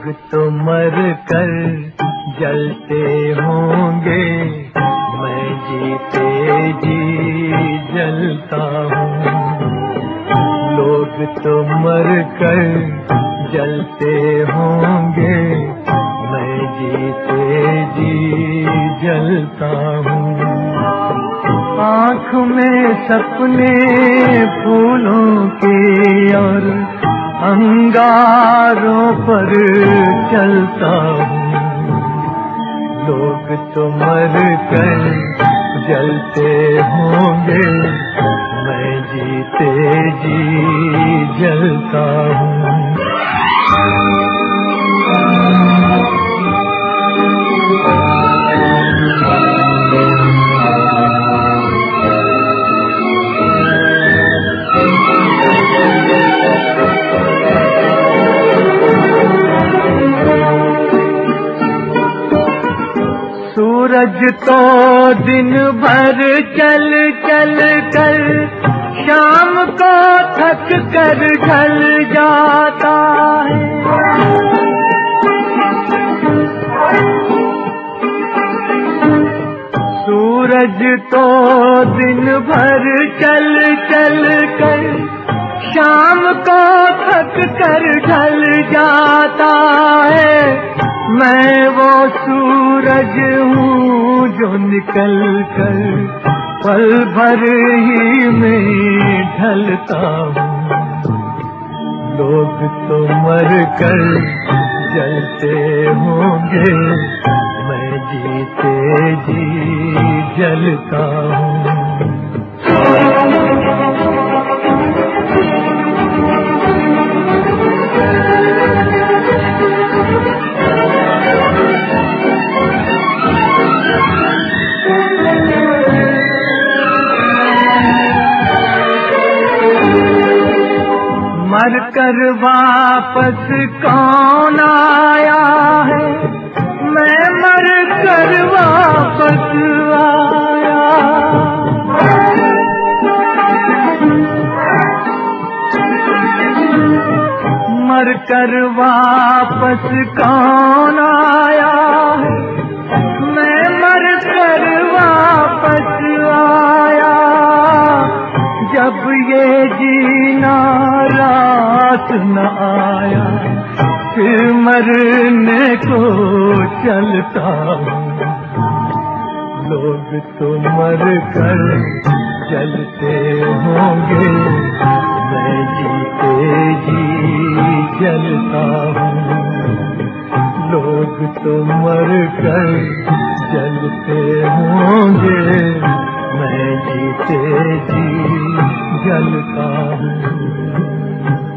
लोग तो मर कर जलते होंगे, मैं जीते जी जलता हूँ। लोग तो मर कर जलते होंगे, मैं जीते जी जलता हूँ। आँख में सपने फूलों के और अंगारों पर चलता हूँ। लोग तो मर कर जलते होंगे, मैं जीते जी जलता हूँ। सूरज तो दिन भर चल चल कर शाम को थक कर ढल जाता है। सूरज तो दिन भर चल चल कर शाम को थक कर ढल जाता है। मैं वो सूरज हूँ जो निकल कर पल भर ही में ढलता हूँ। लोग तो मर कर जलते होंगे, मैं जीते जी जलता हूँ। मर कर वापस कौन आया है, मैं मर कर वापस आया। मर कर वापस कौन आया है, मैं मर कर वापस आया। जब ये जीना रात न आया, फिर मरने को चलता हूँ। लोग तो मर कर जलते होंगे, मैं जीते जी जलता हूँ। लोग तो मर कर जलते होंगे, मैं जीते जी जलता हूँ।